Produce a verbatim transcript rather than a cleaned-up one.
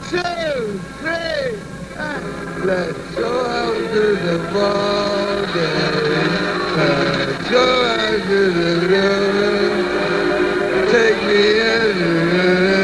two, three. Ah. Let's go out to the ball game. Let's go out to the river. Take me in.